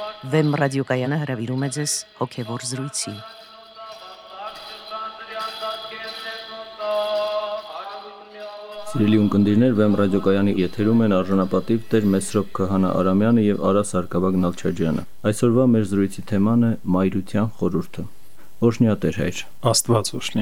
Վեմ ռադիոկայանը հրավիրում է ձեզ հոգևոր զրույցի։ Սիրելի ունկնդիրներ, Վեմ ռադիոկայանի եթերում են արժանապատիվ Տեր Մեսրոպ Քահանա Արամյանը եւ Արա Սարգսակյան Նալչաջյանը։ Այսօրվա մեր զրույցի թեման է մայրության խորհուրդը։ Օրհնյա Տեր Հայր։ Աստված օրհնի։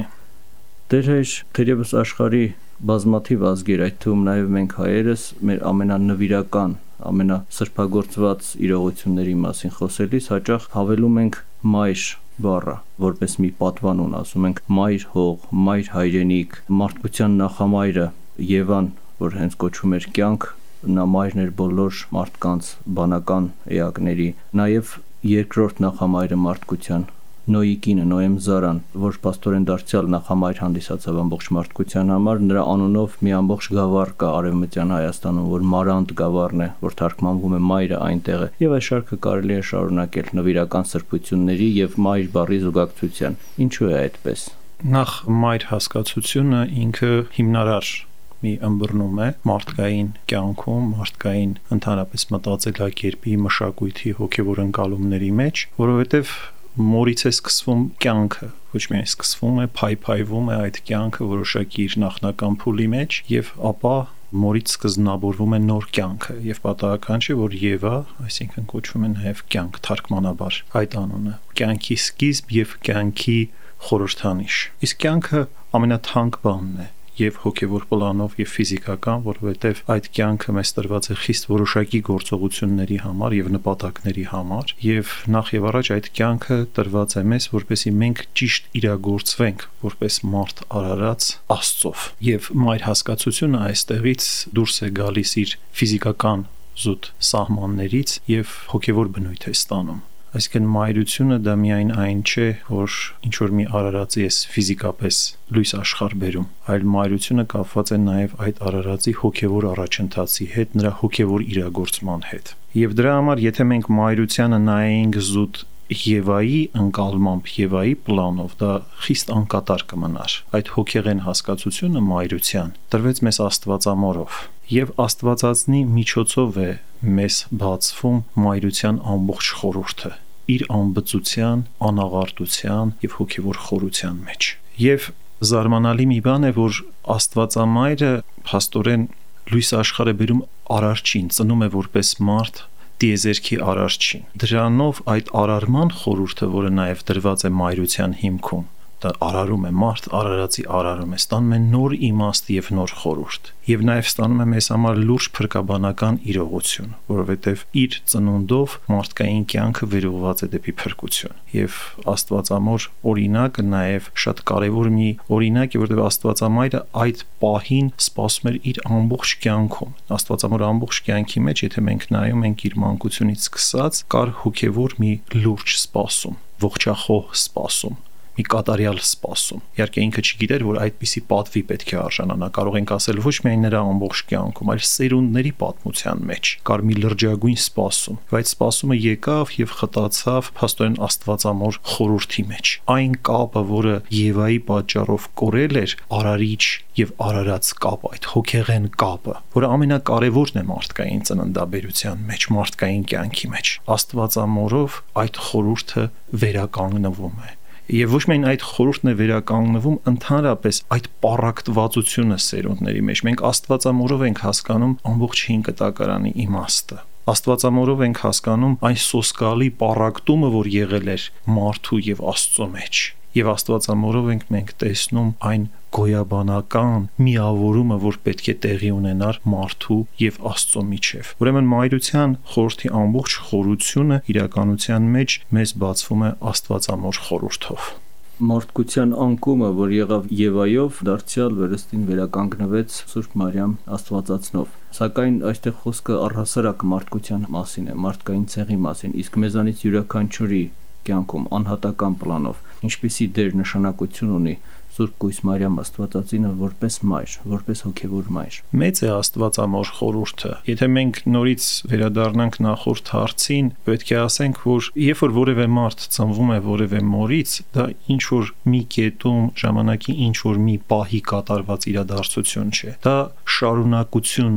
Տեր Հայր, թերևս աշխարհի բազմաթիվ ազգեր, այդ թվում նաեւ մենք հայերս, մեր ամենանվիրական, ամենասրբագործված իրողությունների մասին խոսելիս հաճախ հավելում ենք մայր բառը, որպես մի պատվանուն, ասում ենք մայր հող, մայր հայրենիք, մարդկության նախամայրը Եվան, որ հենց կոչվում էր կյանք, նա մայրն էր բոլոր մարդկանց բանական էակների, նաև երկրորդ նախամայրը մարդկության, Նոյի կինը Նոեմ Զարան, որ պաստորեն դարձյալ նախամայր հանդիսացավ ամբողջ մարդկության համար, նրա անունով մի ամբողջ գավառ կա Արևմտյան Հայաստանում, որ Մարանդ գավառն է, որ թարգմանվում է մայրը այնտեղ է, եւ այս շարքը կարելի է շարունակել նվիրական սրբությունների եւ մայր բառի զուգակցության։ Ինչու է այդպես։ Նախ մայր հասկացությունը ինքը հիմնարար մի ըմբռնում է մարդկային կյանքում, մարդկային ընդհանրապես մտածելակերպի, մշակույթի, հոգևոր ընկալումների մեջ, որովհետև մորից է սկսվում կյանքը, ոչ միայն սկսվում է, փայփայվում է այդ կյանքը որոշակի իր նախնական փուլի մեջ եւ ապա մորից սկզբնավորվում է նոր կյանքը եւ պատահական չէ որ Եվա, այսինքն կոչվում է նաեւ կյանք թարգմանաբար այդ անունը, կյանքի սկիզբ եւ կյանքի խորհրդանիշ։ Իսկ կյանքը ամենաթանկ բանն է եւ հոգեվոր պլանով եւ ֆիզիկական, որովհետեւ այդ կյանքը մեզ տրված է խիստ որոշակի գործողությունների համար եւ նպատակների համար եւ նախ եւ առաջ այդ կյանքը տրված է մեզ, որպեսզի մենք ճիշտ իրագործվենք որպես մարդ արարած Աստծով։ Եվ մայր հասկացությունը այստեղից դուրս է գալիս իր ֆիզիկական զուտ սահմաններից եւ հոգեվոր բնույթ է ստանում։ Այսինքն մայրությունը դա միայն այն չէ, որ ինչ-որ մի արարածի ես ֆիզիկապես լույս աշխարհ բերում, այլ մայրությունը կապված է նաև այդ արարածի հոգևոր առաջընթացի հետ, նրա հոգևոր իրագործման հետ։ Եվ դրա համար, եթե մենք մայրությանը նայենք զուտ Եվայի ընկալմամբ, Եվայի պլանով, դա խիստ անկատար կմնար։ Այդ հոգեղեն հասկացությունը մայրության տրվեց մեզ Աստվածամորով, եւ Աստվածածնի միջոցով է մեզ բացվում մայրության ամբողջ խորհուրդը իր անբծության, անաղարտության եւ հոգեվոր խորության մեջ։ Եվ զարմանալի մի բան է, որ Աստվածամայրը փաստորեն լույս աշխարհը բերում արարչին, ծնում է որպես մարդ դիեզերքի արարչին։ Դրանով այդ արարման խորհուրդը, որը նաև դրված է մայրության հիմքում, դա արարում է մարդ, արարածի արարում է, ստանում է նոր իմաստ եւ նոր խորհուրդ։ Եվ նաև ստանում է մեզ համար լուրջ փրկաբանական իրողություն, որովհետեւ իր ծնունդով մարդկային կյանքը վերուղված է դեպի փրկություն։ Եվ Աստվածամոր օրինակը նաև շատ կարևոր մի օրինակ է, որովհետեւ Աստվածամայրը այդ պահին սպասում էր իր ամբողջ կյանքում։ Աստվածամոր ամբողջ կյանքի մեջ, եթե մենք նայում ենք իր մանկությունից սկսած, կար հոգևոր մի լուրջ սպասում, ողջախոհ սպասում, մի կատարյալ սպասում։ Իհարկե ինքը չգիտեր, որ այդպիսի պատվի պետք է արժանանա, կարող ենք ասել ոչ միայն նրա ամբողջ կյանքում, այլ սերունդների պատմության մեջ կար մի լրջագույն սպասում, բայց սպասումը եկավ եւ խտացավ փաստորեն Աստվածամոր խորհրդի մեջ։ Այն կապը, որը Եվայի պատճառով կորել էր, արարիչ եւ արարած կապը, այդ հոգեղեն կապը, որը ամենակարևորն է մարդկային ծննդաբերության մեջ, մարդկային կյանքի մեջ, Աստվածամորով այդ խորհուրդը վերականգնվում է։ Եվ ոչ միայն այդ խորհուրդն է վերականգնվում, ընդհանրապես այդ պառակտվածությունը սերունդների մեջ։ Մենք Աստվածամորով ենք հասկանում ամբողջ հին կտակարանի իմաստը։ Աստվածամորով ենք հասկանում այն սոսկալի պառակտումը, որ եղել էր մարդու եւ Աստծո մեջ։ Եվ Աստվածամորով ենք մենք տեսնում այն գոյաբանական միավորումը, որ պետք է տեղի ունենար մարդու եւ Աստծո միջև։ Ուրեմն մայրության խորհրդի ամբողջ խորությունը իրականության մեջ մեզ բացվում է Աստվածամոր խորհրդով։ Մարդկության անկումը, որ եղավ Եվայով, դարձյալ վերստին վերականգնվեց Սուրբ Մարիամ Աստվածածնով։ Սակայն այստեղ խոսքը առհասարակ մարդկության մասին է, մարդկային ցեղի մասին, իսկ մեզանից յուրաքանչյուրի կյանքում անհատական պլանով ինչպիսի դեր նշանակություն ունի Սուրբ Կույս Մարիամ Աստվածածինը որպես մայր, որպես հոգևոր մայր։ Մեծ է Աստվածամոր խորհուրդը։ Եթե մենք նորից վերադառնանք նախորդ հարցին, պետք է ասենք, որ երբ որ որևէ մարդ ծնվում է որևէ մորից, դա ինչ որ մի կետում ժամանակի ինչ որ մի պահի կատարված իրադարձություն չէ։ Դա շարունակությունն է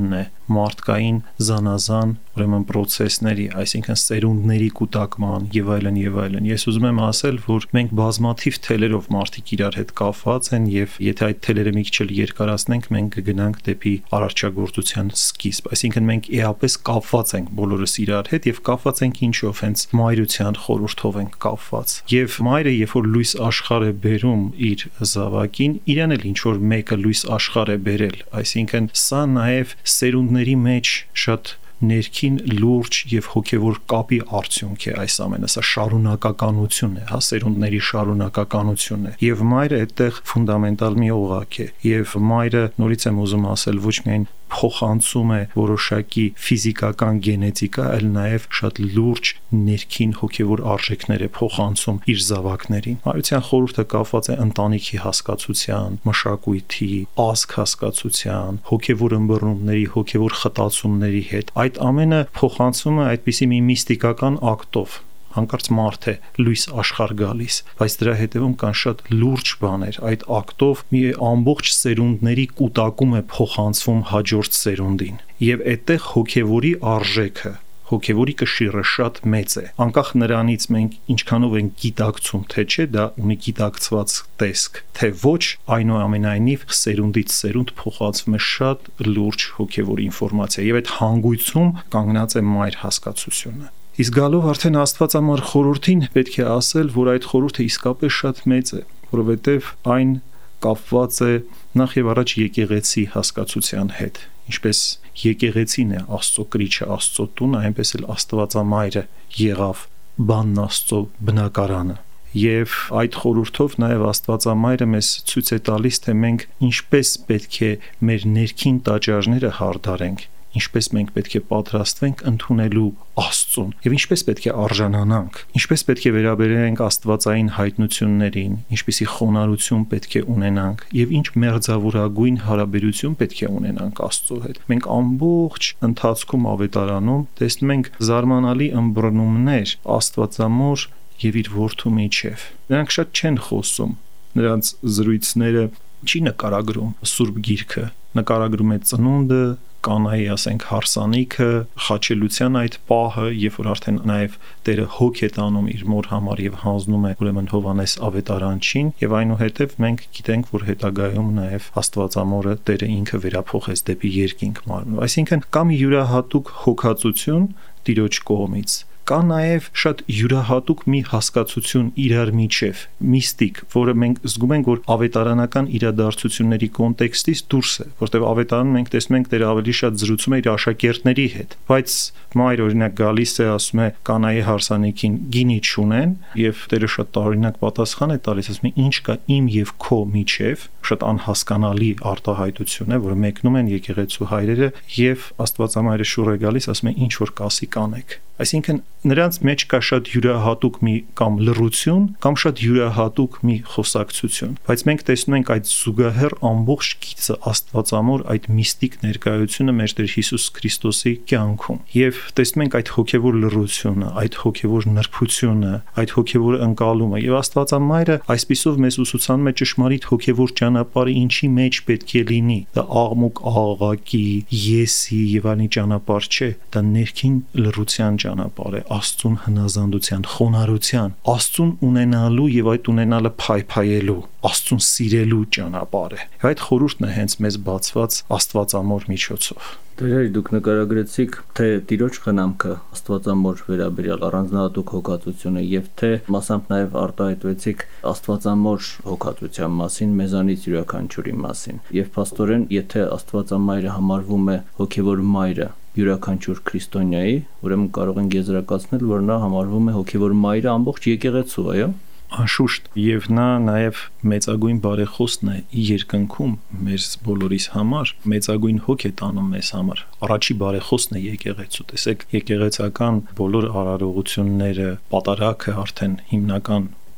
մարդկային զանազան ուրեմն process-ների, այսինքն սերունդների կուտակման եւ այլն եւ այլն։ Ես ուզում եմ ասել, որ մենք բազմաթիվ թելերով մարդիկ իրար հետ կապված են եւ եթե այդ թելերը մի քիչ երկարացնենք, մենք կգնանք դեպի արարչագործության սկիզբ։ Այսինքն մենք էապես կապված ենք բոլորս իրար հետ եւ կապված ենք ինչով, հենց մայրության խորհրդով ենք կապված։ Եվ մայրը, երբ որ լույս աշխարհ է բերում իր զավակին, իրան էլ ինչ որ մեկը լույս աշխարհ է բերել, այսինքն սա նաեւ սերունդների մեջ շատ ներքին լուրջ եւ հոգեվոր կապի արդյունք է այս ամենը, սա շարունակականություն է, սերունդների շարունակականություն է։ Եվ մայրը այդտեղ ֆունդամենտալ մի օղակ է, եւ մայրը, նորից եմ ուզում ասել, ոչ միայն փոխանցում է որոշակի ֆիզիկական գենետիկա, այլ նաև շատ լուրջ ներքին հոգևոր արժեքներ է փոխանցում իր զավակներին։ Մայրության խորհուրդը կապված է ընտանիքի հասկացության, մշակույթի, ազգ հասկացության, հոգևոր ըմբռնումների, հոգևոր խտացումների հետ։ Այդ ամենը փոխանցում է այդպիսի մի միստիկական ակտով։ Հանկարծ մարդ է լույս աշխարհ գալիս, բայց դրա հետևում կան շատ լուրջ բաներ։ Այդ ակտով մի ամբողջ սերունդների կուտակում է փոխանցվում հաջորդ սերունդին։ Եվ այդտեղ հոգևորի արժեքը, հոգևորի կշիռը շատ մեծ է։ Անկախ նրանից մենք ինչքանով ենք գիտակցում, թե չէ, դա ունի գիտակցված տեսք, թե ոչ, այնուամենայնիվ սերունդից սերունդ փոխանցվում է շատ լուրջ հոգևոր ինֆորմացիա, եւ այդ հանգույցում կանգնած է մայր հասկացությունը։ Իսկ գալով արդեն Աստվածամար խորհրդին պետք է ասել, որ այդ խորհուրդը իսկապես շատ մեծ է, որովհետև այն կապված է նախ եւ առաջ եկեղեցի հասկացության հետ, ինչպես եկեղեցին է Աստծո կրիչը, Աստծո տունը, այնպես էլ Աստվածամայրը եղավ բանն Աստծո բնակարանը։ Եվ այդ խորհրդով նաև Աստվածամայրը մեզ ցույց է տալիս, թե մենք ինչպես պետք է մեր ներքին տաճարները հարդարենք, ինչպես մենք պետք է պատրաստվենք ընդունելու Աստծուն եւ ինչպես պետք է արժանանանք, ինչպես պետք է վերաբերենք աստվածային հայտնություններին, ինչպիսի խոնարհություն պետք է ունենանք եւ ինչ մերձավորագույն հարաբերություն պետք է ունենանք Աստծո հետ։ Մենք ամբողջ ընթացքում ավետարանում տեսնում ենք զարմանալի ըմբռնումներ Աստվածամոր եւ իր որդու միջև։ Նրանք շատ չեն խոսում, նրանց զրույցները չի նկարագրում Սուրբ Գիրքը, նկարագրում է ծնունդը, կանայի, ասենք, հարսանիքը, խաչելության այդ պահը, երբ որ արդեն նաև Տերը հոգ է տանում իր մոր համար եւ հանձնում է ուրեմն Հովանես ավետարանչին, եւ այնուհետեւ մենք գիտենք, որ հետագայում նաև Աստվածամորը Տերը ինքը վերափոխեց դեպի երկինք մարմնով։ Այսինքն կա մի յուրահատուկ հոգացություն Տիրոջ կողմից, կա նաև շատ յուրահատուկ մի հասկացություն իրար միջև, միստիկ, որը մենք զգում ենք, որ ավետարանական իրադարձությունների կոնտեքստից դուրս է, որտեղ ավետարանում մենք տեսնում ենք Տերը ավելի շատ զրուցում է իր աշակերտների հետ, բայց մայր օրինակ գալիս է, ասում է կանայի հարսանիքին գինի չունեն, եւ Տերը շատ տարօրինակ պատասխան է տալիս, ասում է ինչ կա իմ եւ քո միջև, շատ անհասկանալի արտահայտություն է, որը մեկնում են եկեղեցու հայրերը եւ Աստվածամայրը շուռ է գալիս, ասում է ինչ որ կասի կանեք։ Այսինքն նրանց մեջ կա շատ յուրահատուկ մի կամ լռություն, կամ շատ յուրահատուկ մի խոսակցություն, բայց մենք տեսնում ենք այդ զուգահեռ ամբողջ գիծը Աստվածամոր այդ միստիկ ներկայությունը մեր Տեր Հիսուս Քրիստոսի կյանքում, եւ տեսնում ենք այդ հոգեվոր լռությունը, այդ հոգեվոր նրբությունը, այդ հոգեվոր ընկալումը, եւ Աստվածամայրը այսպիսով մեզ ուսուցանում է ճշմարիտ հոգեվոր ճանապարհը ինչի մեջ պետք է լինի։ Դա աղմուկ աղաղակի, եսի եւ այլնի ճանապարհ չէ, դա ներքին լռության ճանապարհ է, Աստծուն հնազանդության, խոնարհության, Աստծուն ունենալու եւ այդ ունենալը փայփայելու, Աստծուն սիրելու ճանապարհ է։ Այդ խորհուրդն է հենց մեզ բացված Աստվածամոր միջոցով։ Դերերի դուք նկարագրեցիք թե Տիրոջ խնամքը Աստվածամոր վերաբերյալ առանձնահատուկ հոգացությունը եւ թե մասամբ նաեւ արտահայտվեցիք Աստվածամոր հոգացության մասին, մեզանից յուրաքանչյուրի մասին։ Եվ փաստորեն, եթե Աստվածամայրը համարվում է հոգեվոր մայրը յուրաքանչյուր քրիստոնյայի, ուրեմն կարող ենք եզրակացնել, որ նա համարվում է հոգեվոր մայրը ամբողջ եկեղեցու, այո։ Անշուշտ, եւ նա նաեւ մեծագույն բարեխոսն է երկնքում մեր բոլորիս համար, մեծագույն հոգ է տանում մեզ համար։ Առաջի բարեխոսն է եկեղեցու։ Տեսեք, եկեղեցական բոլոր արարողությունները, պատարագը արդեն հիմնական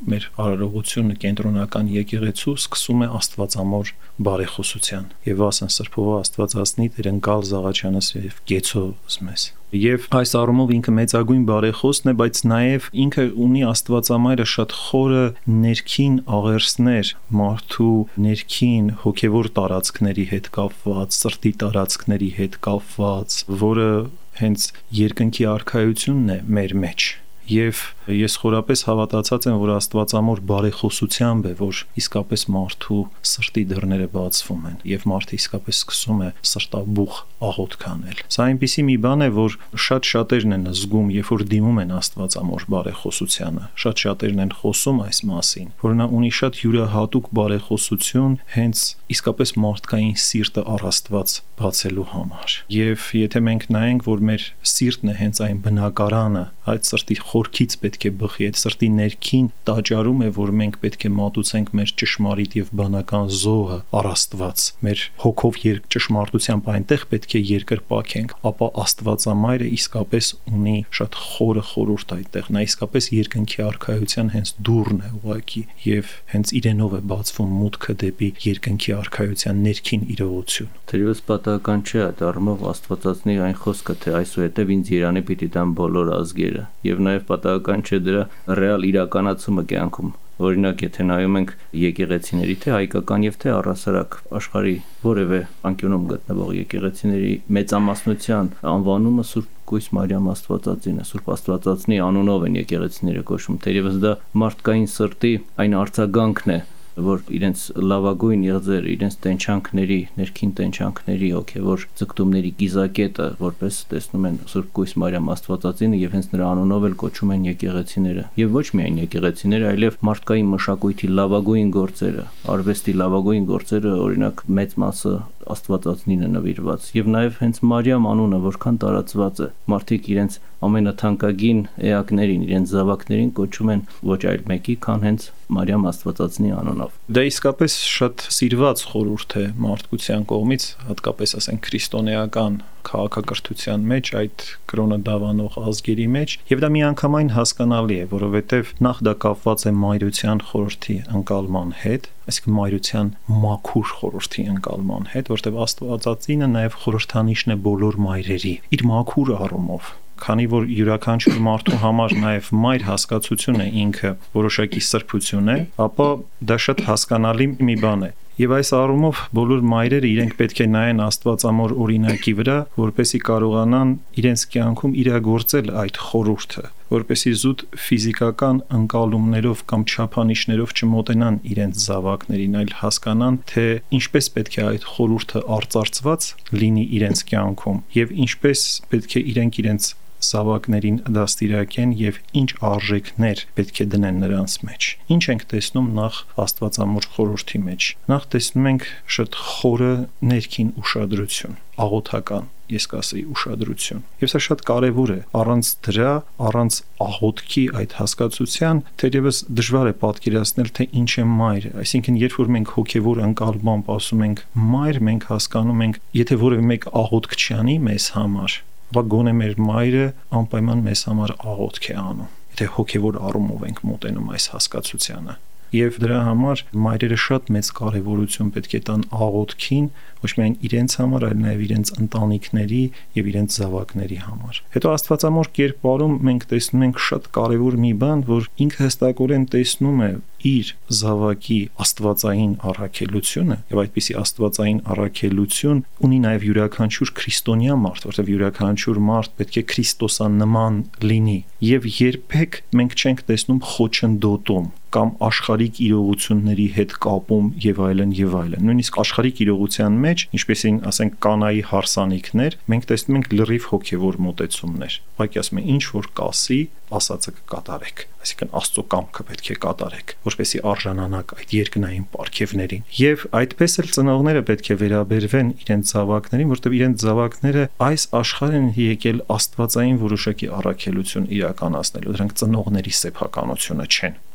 մեր արարողությունը կենտրոնական եկեղեցու սկսում է Աստվածամոր բարեխոսության եւ ասեն Սրբով Աստվածածնի Տեր ընկալ Զաղաչյանս եւ Գեցոս մեզ եւ այս առումով ինքը մեծագույն բարեխոսն է, բայց նաեւ ինքը ունի Աստվածամայրը շատ խորը ներքին աղերսներ, մարդու ներքին հոգեվոր տարածքների հետ կապված, սրտի տարածքների հետ կապված, որը հենց երկնքի արքայությունն է մեր մեջ։ Եվ ես խորապես հավատացած եմ, որ Աստվածամոր բարեխոսությամբ է, որ իսկապես մարդու սրտի դռները բացվում են եւ մարդը իսկապես սկսում է սրտաբուխ աղոթք անել։ Սա այնպիսի մի բան է, որ շատ-շատերն են զգում, երբ որ դիմում են Աստվածամոր բարեխոսությանը։ Շատ-շատերն են խոսում այս մասին, որ նա ունի շատ յուրահատուկ բարեխոսություն հենց իսկապես մարդկային սիրտը առ Աստված բացելու համար։ Եվ եթե մենք նայենք, որ մեր սիրտն է հենց այն բնակարանը, այդ սրտի խորքից պետք է բխի, այդ սրտի ներքին տաճարում է, որ մենք պետք է մատուցենք մեր ճշմարիտ եւ բանական զոհը առ Աստված, մեր հոգով ճշմարտությամբ այնտեղ պետք է երկրպագենք, ապա Աստվածամայրը իսկապես ունի շատ խորը խորհուրդ այդտեղ, նա իսկապես երկնքի արքայության հենց դուռն է ուղակի եւ հենց իրենով է բացվում մուտքը դեպի երկնքի արքայության ներքին իրողություն։ Թերևս պատահական չէ այդ առումով Աստվածածնի այն խոսքը, թե այսուհետև ինձ Երանի պիտի տան բոլոր ազգերը, եւ նաեւ պատահական չէ դրա ռեալ իրականացումը կյանքում։ Օրինակ, եթե նայում ենք եկեղեցիների, թե հայկական եւ թե առհասարակ աշխարհի որևէ անկյունում գտնվող եկեղեցիների մեծամասնության անվանումը Սուրբ Կույս Մարիամ Աստվածածին է, Սուրբ Աստվածածնի անունով են եկեղեցիները կոչվում։ Թերևս դա մարդկային սրտի այն արձագանքն է, որ իրենց լավագույն եղձեր, իրենց տենչանքների, ներքին տենչանքների հոգևոր ձգտումների կիզակետը, որպես տեսնում են Սուրբ Կույս Մարիամ Աստվածածինը եւ հենց նրա անունով էլ կոչում են եկեղեցիները։ Եվ ոչ միայն եկեղեցիները, այլև մարդկային մշակույթի լավագույն գործերը, արվեստի լավագույն գործերը, օրինակ մեծ մասը Աստվածածնին է նվիրված։ Եվ նաեւ հենց Մարիամ անունը որքան տարածված է, մարդիկ իրենց ամենաթանկագին էակներին, իրենց զավակներին կոչում են ոչ այլ մեկի, քան հենց Մարիամ Աստվածածնի անունով։ Դա իսկապես շատ սիրված խորհուրդ է մարդկության կողմից, հատկապես ասենք քրիստոնեական քաղաքակրթության մեջ, այդ կրոնը դավանող ազգերի մեջ, եւ դա միանգամայն հասկանալի է, որովհետեւ նախ դա կապված է մայրության խորհրդի ընկալման հետ, այսինքն մայրության մաքուր խորհրդի ընկալման հետ, որտեղ Աստվածածինը նաեւ խորհրդանիշն է բոլոր մայրերի, իր մաքուր առումով։ Քանի որ յուրաքանչյուր մարդու համար նաև մայր հասկացությունը ինքը որոշակի սրբություն է, ապա դա շատ հասկանալի մի բան է։ Եվ այս առումով բոլոր մայրերը իրենք պետք է նայեն Աստվածամոր օրինակի վրա, որպեսզի կարողանան իրենց կյանքում իրագործել այդ խորհուրդը, որպեսզի զուտ ֆիզիկական ընկալումներով կամ չափանիշներով չմոտենան իրենց զավակներին, այլ հասկանան, թե ինչպես պետք է այդ խորհուրդը արծարծված լինի իրենց կյանքում եւ ինչպես պետք է իրենց զավակներին դաստիարակեն եւ ինչ արժեքներ պետք է դնեն նրանց մեջ։ Ինչ ենք տեսնում նախ Աստվածամոր խորհրդի մեջ։ Նախ տեսնում ենք շատ խորը ներքին ուշադրություն, աղոթական, ես կասեի ուշադրություն։ Եվ սա շատ կարևոր է։ Առանց դրա, առանց աղոթքի այդ հասկացության, թերևս դժվար է պատկերացնել, թե ինչ է մայրը։ Այսինքն, երբ որ մենք հոգեվոր ընկալմամբ ասում ենք մայր, մենք հասկանում ենք, եթե որևէ մեկ աղոթք չանի մեզ համար, ապա գոնե մեր մայրը անպայման մեզ համար աղոթք է անում, եթե հոգևոր առումով ենք մոտենում այս հասկացությանը։ Եվ դրա համար մայրերը շատ մեծ կարևորություն պետք է տան աղոթքին, ոչ միայն իրենց համար, այլ նաև իրենց ընտանիքների եւ իրենց զավակների համար։ Հետո Աստվածամոր կերպարում մենք տեսնում ենք շատ կարևոր մի բան, որ ինքը հստակորեն տեսնում է իր զավակի աստվածային առաքելությունը, եւ այդպիսի աստվածային առաքելություն ունի նաև յուրաքանչյուր քրիստոնյա մարդ, որտեղ յուրաքանչյուր մարդ պետք է քրիստոսանման լինի, եւ երբեք մենք չենք տեսնում խոչընդոտում կամ աշխարհիկ իրողությունների հետ կապում եւ այլն եւ այլն։ Նույնիսկ աշխարհիկ իրողության մեջ, ինչպեսին ասենք կանայի հարսանիքներ, մենք տեսնում ենք լրիվ հոգեվոր մոտեցումներ։ Ուղղակի ասում են ինչ որ կասի, ասածը կկատարեք, այսինքն Աստծո կամքը պետք է կատարեք, որպեսզի արժանանաք այդ երկնային պարգևներին։ Եվ այդպես էլ ծնողները պետք է վերաբերվեն իրենց զավակներին, որտեղ իրենց զավակները այս աշխարհ են եկել աստվածային որոշակի առաքելություն իրականացնելու, դրանք ծնողների սեփականությունը չեն։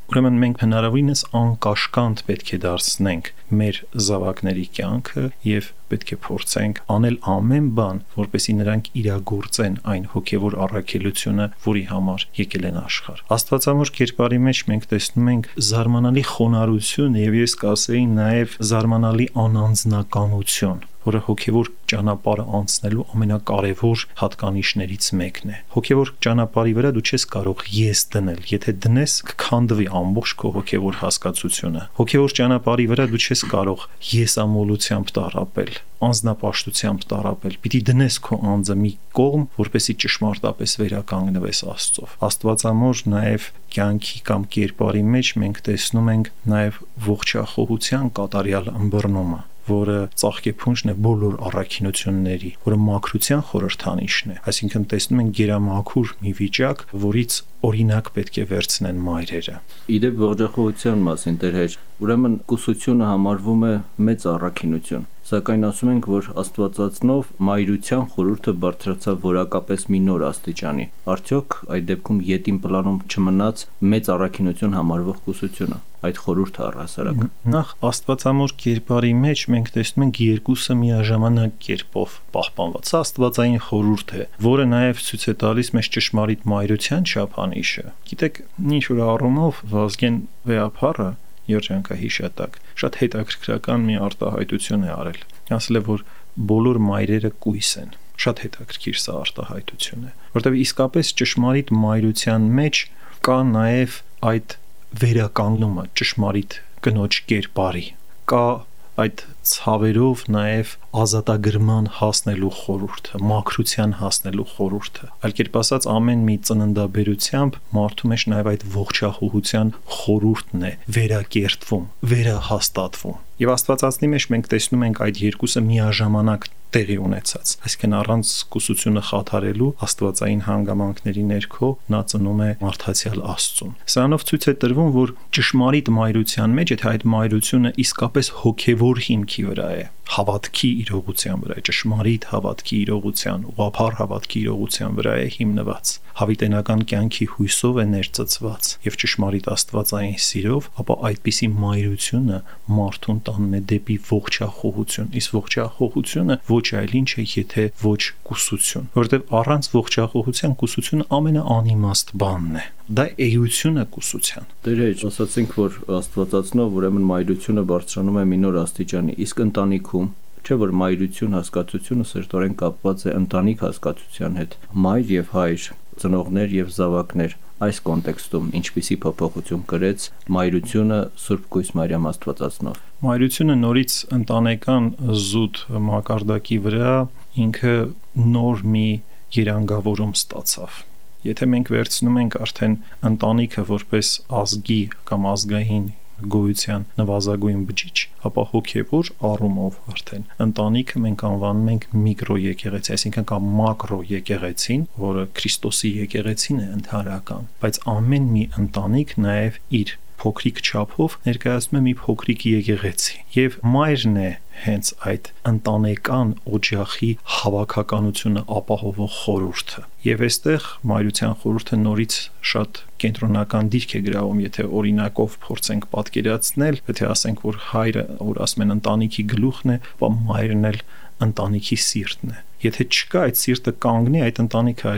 Ուրեմն մենք հնարավորինս անկաշկանդ պետք է դարձնենք մեր զավակների կյանքը եւ պետք է փորձենք անել ամեն բան, որպեսզի նրանք իրագործեն այն հոգեվոր առաքելությունը, որի համար եկել են աշխարհ։ Աստվածամոր կերպարի մեջ մենք տեսնում ենք զարմանալի խոնարհություն եւ ես կասեի նաեւ զարմանալի անանձնականություն, որը հոգեվոր ճանապարհը անցնելու ամենակարևոր հատկանիշներից մեկն է։ Հոգեվոր ճանապարհի վրա դու չես կարող ես դնել, եթե դնես կքանդվի ամբողջ քո հոգեվոր հասկացությունը։ Հոգեվոր ճանապարհի վրա դու չես կարող եսամոլությամբ տառապել, անձնապաշտությամբ տառապել։ Պիտի դնես քո անձը մի կողմ, որպեսզի ճշմարտապես վերականգնվես Աստծով։ Աստվածամոր նաև կյանքի կամ կերպարի մեջ մենք տեսնում ենք նաև ողջախոհության կատարյալ ըմբռնումը, որը ծաղկեփունջն է բոլոր առաքինությունների, որը մաքրության խորհրդանիշն է։ Այսինքն տեսնում ենք գերամաքուր մի վիճակ, որից օրինակ պետք է վերցնեն մայրերը։ Իդեպ ողջախոհության մասին Տեր, ուրեմն կուսությունը համարվում է մեծ առաքինություն, սակայն ասում ենք, որ Աստվածածնով մայրության խորհուրդը բարձրացավ որակապես մի նոր աստիճանի։ Արդյոք այդ դեպքում յետին պլանում չմնաց մեծ առաքինություն համարվող կուսությունը, այդ խորհուրդը առհասարակ։ Նախ Աստվածամոր կերպարի մեջ մենք տեսնում ենք երկուսը միաժամանակ կերպով պահպանված։ Սա աստվածային խորհուրդ է, որը նաև ցույց է տալիս մեզ ճշմարիտ մայրության չափանիշը։ Գիտեք, ինչ որ առումով Վազգեն Վեհափառը երջանկահիշատակ շատ հետաքրքրական մի արտահայտություն է արել։ Ասել է, որ բոլոր մայրերը կույս են։ Շատ հետաքրքիր սա արտահայտությունը, որտեղ իսկապես ճշմարիտ մայրության մեջ կա նաև այդ վերականգնումը ճշմարիտ կնոջ կերպարի, կա այդ ցավերով նաև ազատագրման հասնելու խորհուրդը, մաքրության հասնելու խորհուրդը։ Այլ կերպ ասած, ամեն մի ծննդաբերությամբ մարդու մեջ նաև այդ ողջախոհության խորհուրդն է վերակերտվում, վերահաստատվում։ Եվ Աստվածածնի մեջ մենք տեսնում ենք այդ երկուսը միաժամանակ տեղի ունեցած։ Այսինքն առանց կուսությունը խաթարելու աստվածային հանգամանքների ներքո նա ծնում է մարդացյալ Աստծուն։ Սրանով ցույց է տրվում, որ ճշմարիտ մայրության մեջ, եթե այդ մայրությունը իսկապես հոգևոր հիմքի վրա է, հավատքի իրողության վրա է, ճշմարիտ հավատքի իրողության, ուղղափառ հավատքի իրողության վրա է հիմնված, հավիտենական կյանքի հույսով է ներծծված եւ ճշմարիտ աստվածային սիրով, ապա այդպիսի մայրությունը մարդուն տանում է դեպի ողջախոհություն, իսկ ողջախոհությունը ոչ այլ ինչ է, եթե ոչ կուսություն, որովհետեւ առանց ողջախոհության կուսությունը ամենաանիմաստ բանն է։ Դա էությունը կուսության։ Տեր, ասացինք, որ Աստվածածնով ուրեմն մայրությունը բարձրանում է մի նոր աստիճանի, իսկ ընտանիքում չէ՞ որ մայրություն հասկացությունը սերտորեն կապված է ընտանիք հասկացության հետ։ Մայր եւ հայր, ծնողներ եւ զավակներ, այս կոնտեքստում ինչպիսի փոփոխություն կրեց մայրությունը Սուրբ Կույս Մարիամ Աստվածածնով։ Մայրությունը նորից ընտանեկան զուտ մակարդակի վրա ինքը նոր մի երանգավորում ստացավ։ Եթե մենք վերցնում ենք արդեն ընտանիքը որպես ազգի կամ ազգային գոյության նվազագույն բջիջ, ապա հոգևոր առումով արդեն ընտանիքը մենք անվանում ենք միկրո եկեղեցի, այսինքն կամ մակրո եկեղեցին, որը Քրիստոսի եկեղեցին է ընդհանրական, բայց ամեն մի ընտանիք նաև իր փոքրիկ չափով ներկայացնում է մի փոքրիկ եկեղեցի, եւ մայրն է հենց այդ ընտանեկան օջախի հավաքականությունը ապահովող խորհուրդը։ Եվ այստեղ մայրության խորհուրդը նորից շատ կենտրոնական դիրք է գրավում, եթե օրինակով փորձենք պատկերացնել, եթե ասենք, որ հայրը, որ ասում են ընտանիքի գլուխն է, ապա մայրն էլ ընտանիքի սիրտն է։ Եթե չկա այդ սիրտը կանգնի, այդ ընտանիքը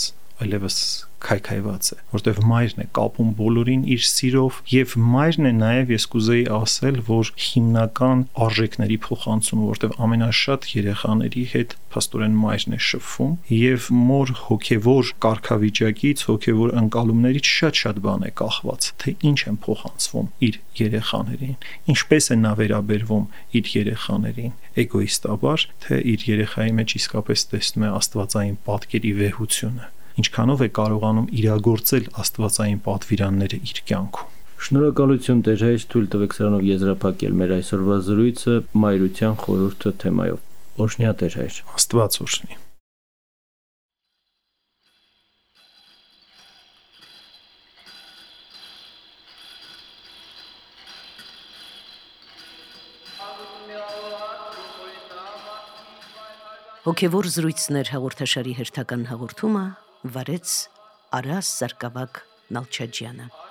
այլևս քայքայված է, որտեղ մայրն է կապում բոլորին իր սիրով եւ մայրն է նաեւ ես կուզեի ասել, որ հիմնական արժեքների փոխանցումը, որտեղ ամենաշատ երեխաների հետ փաստորեն մայրն է շփվում եւ մոր հոգեվոր կարգավիճակից, հոգեվոր ընկալումներից շատ բան է կախված, թե ինչ են փոխանցվում իր երեխաներին, ինչպես է նա վերաբերվում իր երեխաներին, էգոիստաբար, թե իր երեխայի մեջ իսկապես տեսնում է աստվածային պատկերի վեհությունը, ինչքանով է կարողանում իրագործել աստվածային պատվիրանները իր կյանքում։ Շնորհակալություն Տեր, թույլ տվեք սրանով եզրափակել մեր այսօրվա զրույցը մայրության խորհուրդը թեմայով։ Օրհնյա Տեր, Աստված օրհնի։ Հոգևոր զրույցներ հաղորդաշարի հերթական հաղորդումը վարեց Արաս Սարգսակ Նալչաջյանը։